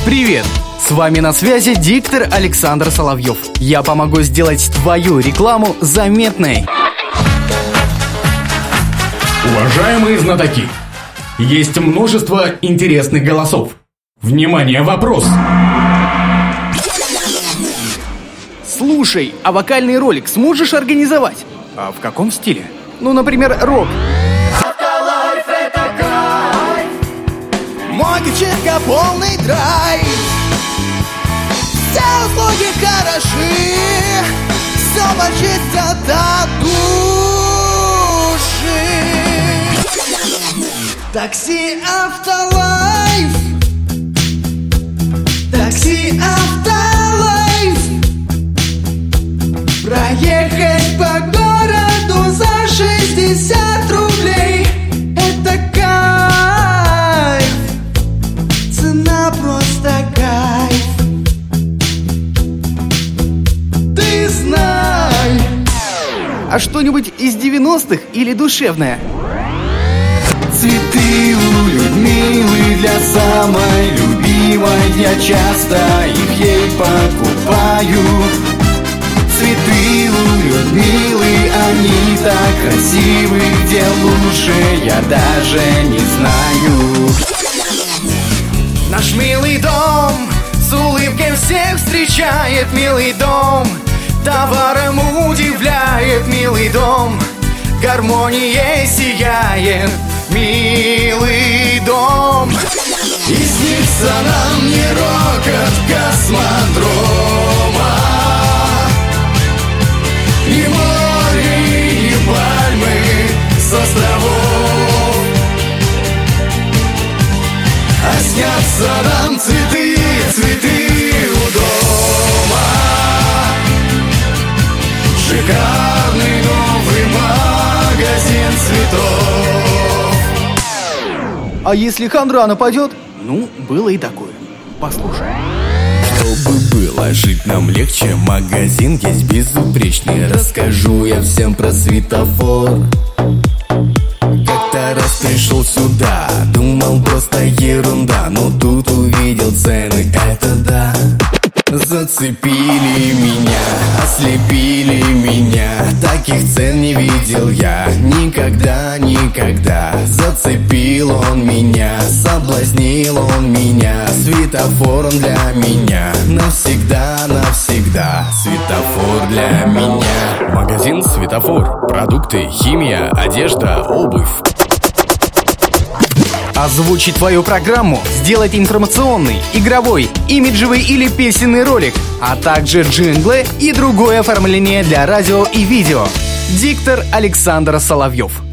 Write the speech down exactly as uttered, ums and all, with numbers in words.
Привет! С вами на связи диктор Александр Соловьев. Я помогу сделать твою рекламу заметной. Уважаемые знатоки, есть множество интересных голосов. Внимание, вопрос! Слушай, а вокальный ролик сможешь организовать? А в каком стиле? Ну, например, рок. Автолайф — это кайф. Мой девчонка полный драйв. Все услуги хороши. Все мочится до души. Такси Автолайф. Такси Автолайф. Проехать по городу за шестьдесят рублей. Это кайф. Цена просто кайф. Ты знай. А что-нибудь из девяностых или душевное? Цветы у Людмилы для самой любимой. Я часто их ей покупаю. Цветы у Людмилы, они так красивы. Где лучше, я даже не знаю. Наш милый дом с улыбкой всех встречает. Милый дом товаром удивляет. Милый дом гармонией сияет. Милый дом. И снится нам не рокот космодрома, ни море, ни пальмы с островов, а снятся нам цветы, цветы у дома. Шикарный новый магазин цветов. А если хандра нападет? Ну, было и такое. Послушай. Чтобы было жить нам легче, магазин есть безупречный. Расскажу я всем про светофор. Как-то раз пришел сюда, думал просто ерунда, но тут увидел цены, это да. Зацепили меня, ослепили меня. Таких цен не видел я никогда, никогда. Зацепил он меня, соблазнил он меня. Светофор он для меня, навсегда, навсегда. Светофор для меня. Магазин «Светофор». Продукты, химия, одежда, обувь. Озвучить твою программу, сделать информационный, игровой, имиджевый или песенный ролик, а также джинглы и другое оформление для радио и видео. Диктор Александр Соловьев.